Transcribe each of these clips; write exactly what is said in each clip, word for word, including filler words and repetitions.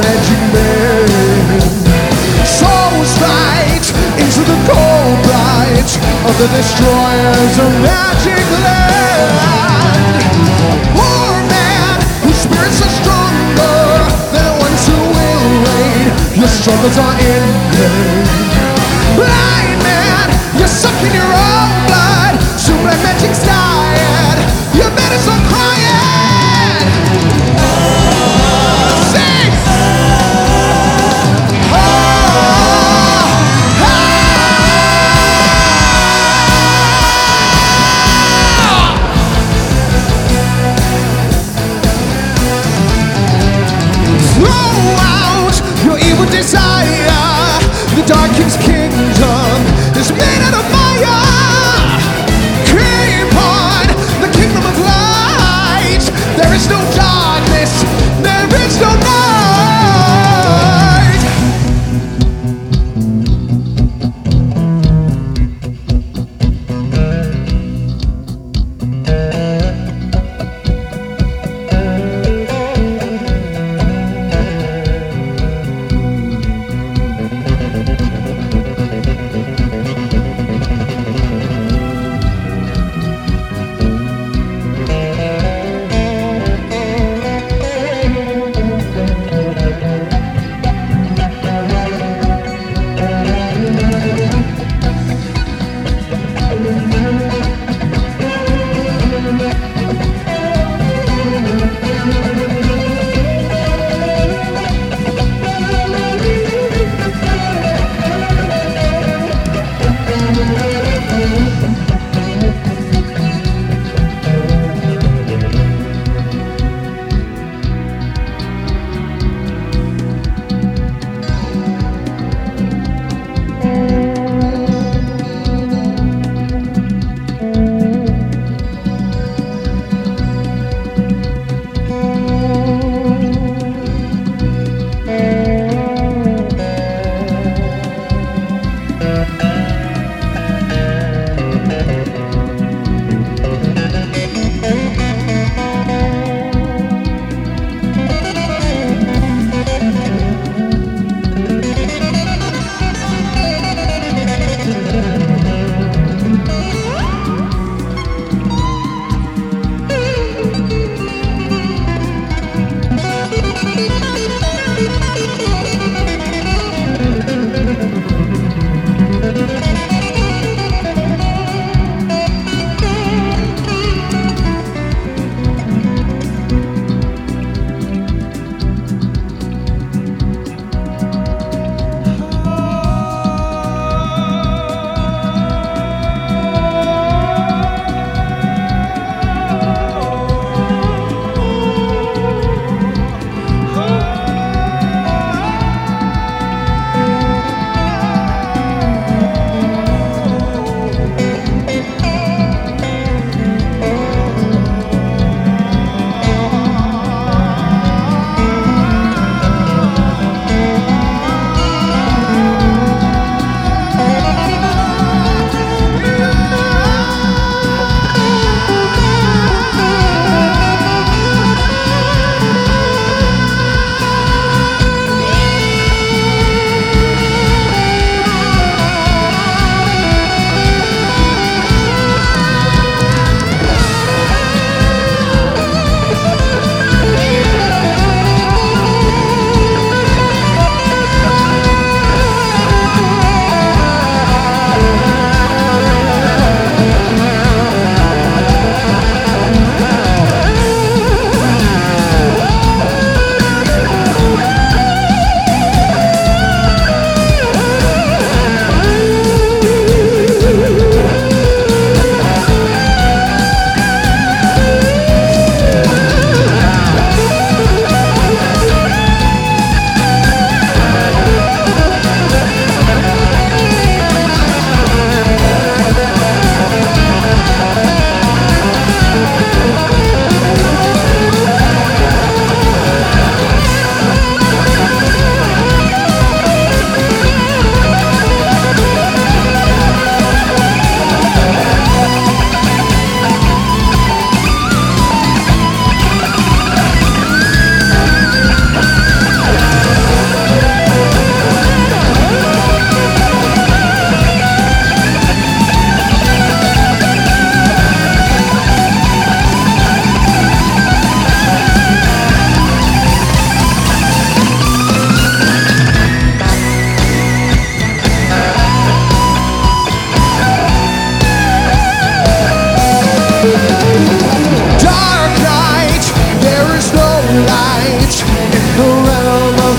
magic man. Souls fight into the cold light of the destroyers of magic land. Poor man whose spirits are stronger than the ones who will reign. Your struggles are in vain. Blind man, you're sucking your own blood. Soon black magic's dying. You better stop crying. Sing. Oh, ah. Throw out your evil desire. The Dark King's kingdom is made out of fire. Creep on the kingdom of light. There is no darkness, there is no night.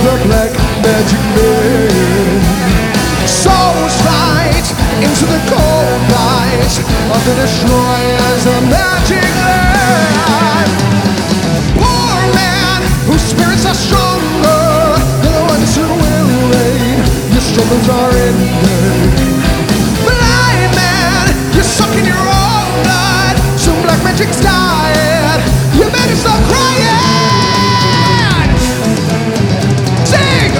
the black magic man. Souls fight into the cold light of the destroyers of magic land. Poor man whose spirits are stronger than the ones who will reign. Your struggles are ended. Blind man, you're sucking your own blood. Soon black magic's dying. You better stop crying. Sing!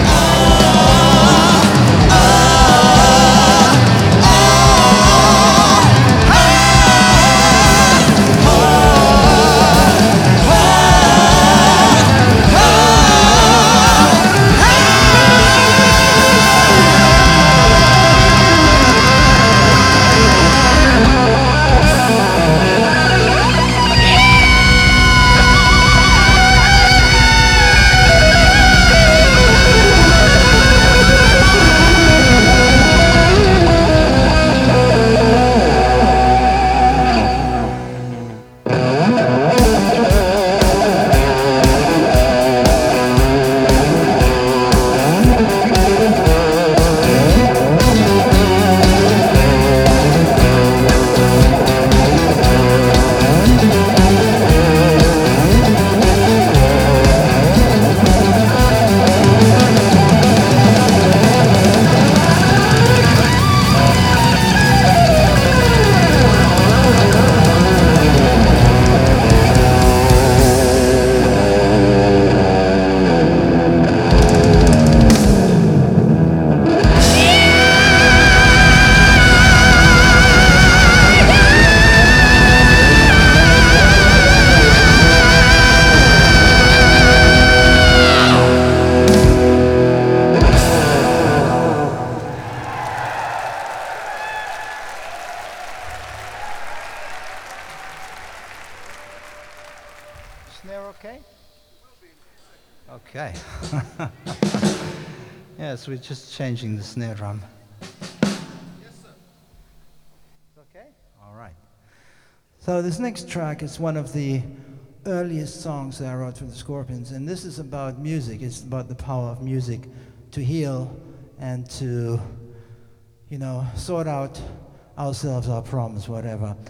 Snare okay? Okay. Yes, we're just changing the snare drum. Yes, sir. Okay? All right. So this next track is one of the earliest songs that I wrote for the Scorpions, and this is about music. It's about the power of music to heal and to, you know, sort out ourselves, our problems, whatever.